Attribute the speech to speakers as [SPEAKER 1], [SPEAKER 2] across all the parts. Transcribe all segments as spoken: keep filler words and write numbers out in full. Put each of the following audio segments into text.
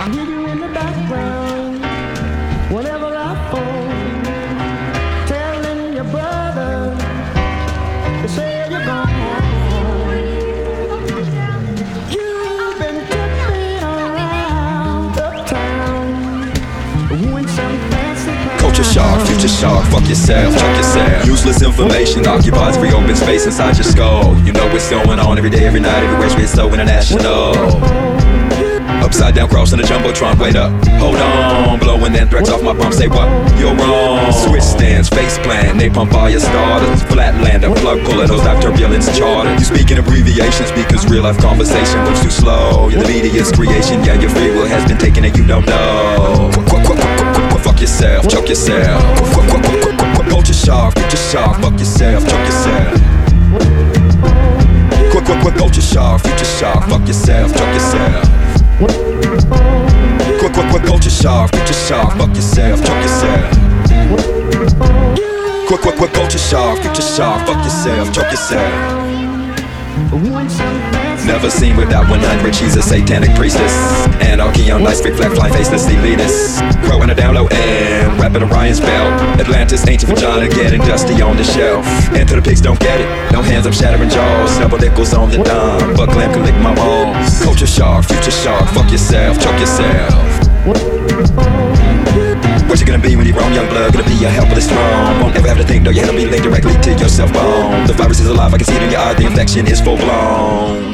[SPEAKER 1] Need you in the background whenever I phone, telling your brother to say you're gone. You've been tripping around uptown, doing some fancy crowd.
[SPEAKER 2] Culture shock, future shock, fuck yourself, chuck yourself. Useless information occupies every open space inside your skull. You know what's going on every day, every night, everywhere, it's so international. Upside down, crossing the jumbotron, wait up, hold on. Blowing anthrax off my palm, say what? You're wrong. Switch stands, face plant, napalm fire starters. Flatlander, plug puller, those dive turbulence charters. You speak in abbreviations because real life conversation moves too slow. You're the media's creation, yeah, your free will has been taken and you don't know. Fuck yourself, choke yourself. Culture shock, future shock, fuck yourself, choke yourself. Quick, quick, quick, culture shock, future shock, fuck yourself, choke yourself. Quick, quick, quick, culture shock, future shock, fuck yourself, choke yourself. Quick, quick, quick, culture shock, future shock, fuck yourself, choke yourself. Never seen without one hundred, she's a satanic priestess. Anarchy on nice, big flat flying faceless elitists. Crow in a down low and rapping Orion's belt. Atlantis, ancient vagina, getting dusty on the shelf. Enter the pigs, don't get it, no hands, I'm shattering jaws. Double nickels on the dime, buck lamb can lick my balls. Culture shock, future shock, fuck yourself, choke yourself. What you gonna be when you're grown, young blood? Gonna be a helpless throne. Won't ever have to think, no, your hand will be linked directly to your cell phone. The virus is alive, I can see it in your eye, the infection is full blown.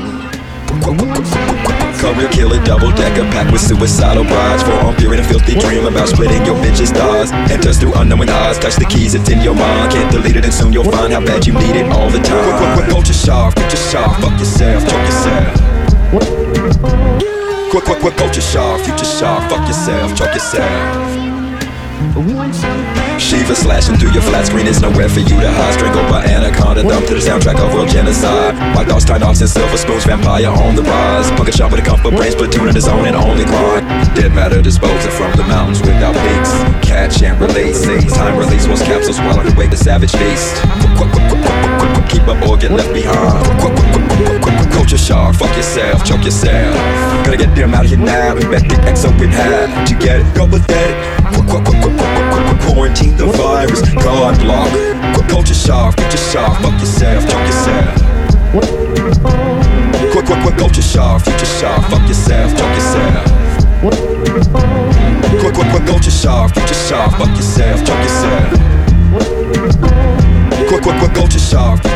[SPEAKER 2] Career killer, double decker, packed with suicidal brides. Forearm fear and a filthy dream about splitting your bitch's thighs. Enters through unknowing eyes, touch the keys, it's in your mind. Can't delete it and soon you'll find how bad you need it all the time. Quick, quick, quick, culture shock, future shock, fuck yourself, choke yourself. Quick, quick, quick, culture shock, future shock, fuck yourself, choke yourself. Shiva slashing through your flat screen, is nowhere for you to hide. Strangled by anaconda, dumped to the soundtrack of world genocide. White dogs, tie knots, and silver spoons, vampire on the rise. Punk a shot with a comfort brains, platoon in his own and only grind. Dead matter disposing from the mountains without peaks. Catch and release, time release, once capsules swallowed away the savage beast. Keep up or get left behind. Culture shock, fuck yourself, choke yourself. Gotta get them out of here now, bet the X up in half. You get it, go with that. Quarantine the virus, God block. Culture shock, future shock, fuck yourself, choke yourself. Quick, quick, quick, culture shock, future shock, fuck yourself, choke yourself. Quick, quick, quick, culture shock, future shock, fuck yourself, choke yourself. Quick, quick, quick, culture shock.